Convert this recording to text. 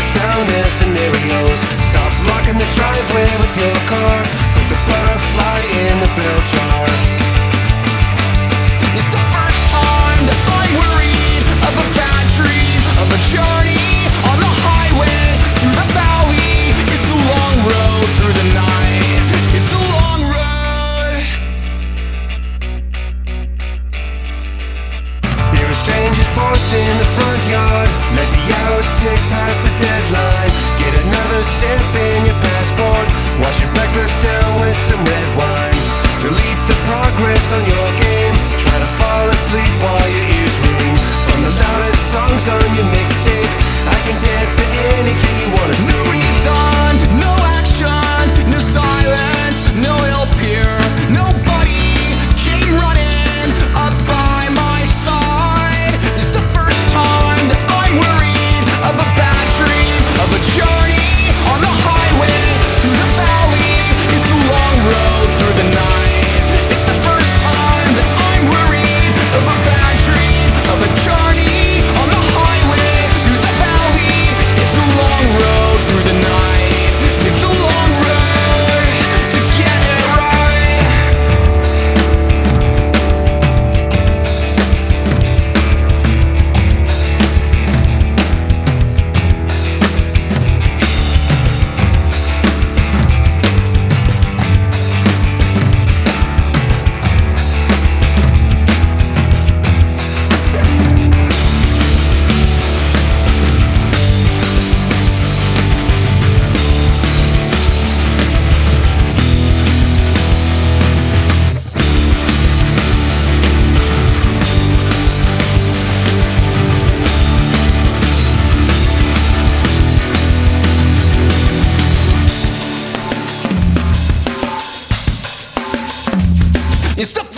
sound and scenarios. Stop blocking the driveway with your car. Put the butterfly in the bell jar. It's the first time that I'm worried of a bad dream, of a journey on the highway through the valley. It's a long road through the night. It's a long road. Hear a strange force in the front yard. Let the hours tick past the deadline. Get another stamp in your passport. Wash your breakfast down with some red wine. Delete the progress on your game. Try to fall asleep while your ears ring. From the loudest songs on your mixtape, I can dance to anything you wanna No sing. reason, no action, no silence, no help here. Nobody came running up by my side. It's the first time that I'm worried of a bad dream, of a journey on the highway through the valley. It's a long road through the night. It's the first time that I'm worried of a bad dream, of a journey on the highway through the valley. It's a long road through the night. It's a long road to get it right. It's the